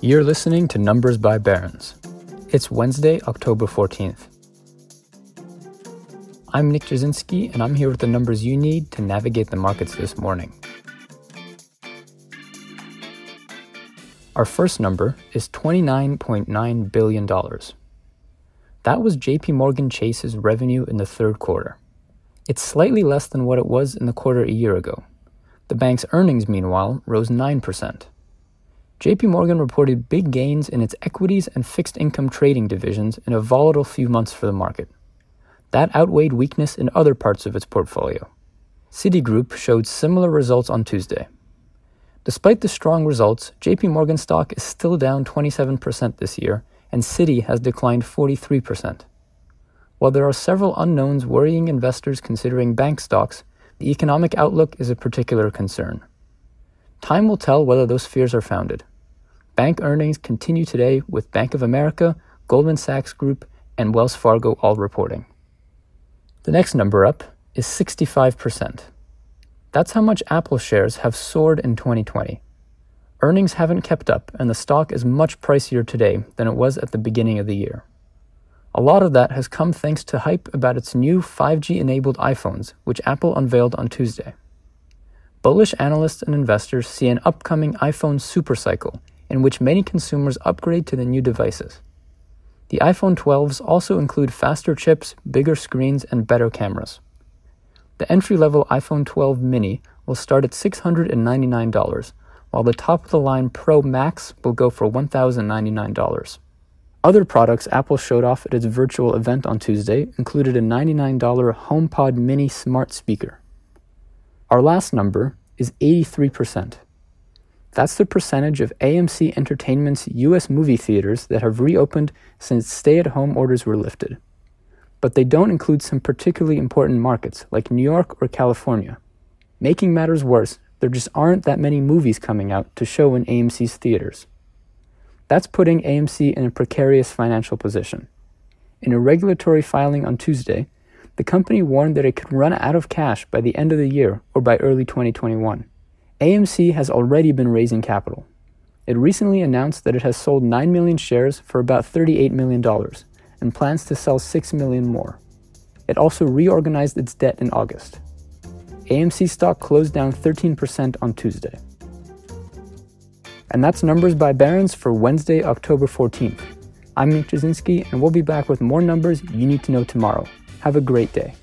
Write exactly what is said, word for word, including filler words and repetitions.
You're listening to Numbers by Barron's. It's Wednesday, October fourteenth. I'm Nick Jasinski, and I'm here with the numbers you need to navigate the markets this morning. Our first number is twenty-nine point nine billion dollars. That was J P Morgan Chase's revenue in the third quarter. It's slightly less than what it was in the quarter a year ago. The bank's earnings, meanwhile, rose nine percent. J P Morgan reported big gains in its equities and fixed income trading divisions in a volatile few months for the market. That outweighed weakness in other parts of its portfolio. Citigroup showed similar results on Tuesday. Despite the strong results, J P Morgan stock is still down twenty-seven percent this year, and Citi has declined forty-three percent. While there are several unknowns worrying investors considering bank stocks, the economic outlook is a particular concern. Time will tell whether those fears are founded. Bank earnings continue today with Bank of America, Goldman Sachs Group, and Wells Fargo all reporting. The next number up is sixty-five percent. That's how much Apple shares have soared in twenty twenty. Earnings haven't kept up, and the stock is much pricier today than it was at the beginning of the year. A lot of that has come thanks to hype about its new five G-enabled iPhones, which Apple unveiled on Tuesday. Bullish analysts and investors see an upcoming iPhone supercycle in which many consumers upgrade to the new devices. The iPhone twelves also include faster chips, bigger screens, and better cameras. The entry-level iPhone twelve mini will start at six hundred ninety-nine dollars, while the top-of-the-line Pro Max will go for one thousand ninety-nine dollars. Other products Apple showed off at its virtual event on Tuesday included a ninety-nine dollars HomePod mini smart speaker. Our last number is eighty-three percent. That's the percentage of A M C Entertainment's U S movie theaters that have reopened since stay-at-home orders were lifted. But they don't include some particularly important markets like New York or California. Making matters worse, there just aren't that many movies coming out to show in A M C's theaters. That's putting A M C in a precarious financial position. In a regulatory filing on Tuesday, the company warned that it could run out of cash by the end of the year or by early twenty twenty-one. A M C has already been raising capital. It recently announced that it has sold nine million shares for about thirty-eight million dollars and plans to sell six million more. It also reorganized its debt in August. A M C stock closed down thirteen percent on Tuesday. And that's Numbers by Barron's for Wednesday, October fourteenth. I'm Nick Jasinski, and we'll be back with more numbers you need to know tomorrow. Have a great day.